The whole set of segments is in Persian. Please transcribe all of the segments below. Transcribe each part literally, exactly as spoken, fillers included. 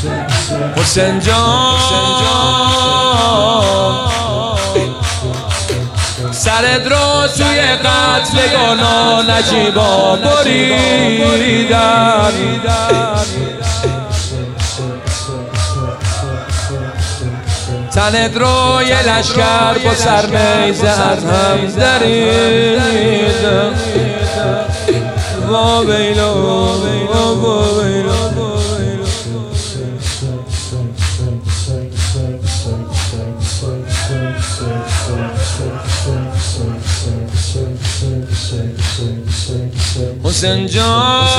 حسین جان سرت رو توی قتلگانا نجیبا بریدن تنت رو یه لشکر با سر میزه از هم دریدن وا بیلا وا بیلا حسین جان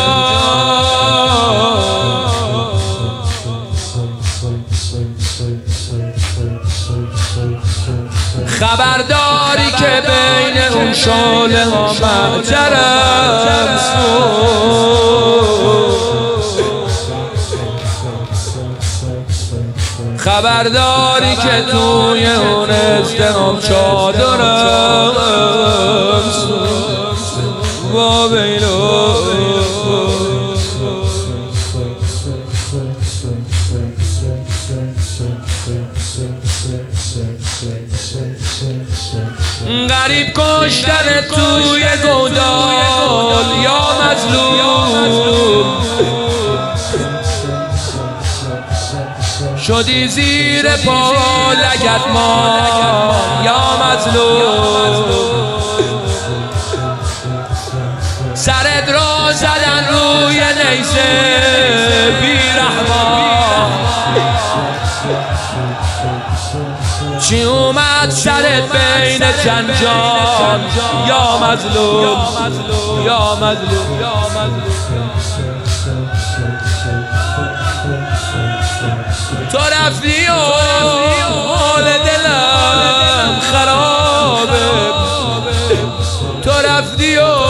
خبرداری که بین اون شاله ها محجرم خبرداری که توی اون ازدهام چادرم وا بیلو غریب کشتن توی گودال یا مظلوم شدی زیر پا لگد ما یا مظلوم سرت را زدن روی نیزه بیرحمان چی اومد سرت بین جنجان یا مظلوم یا مظلوم یا مظلوم تو رفتی و حال دلم خرابه تو رفتی و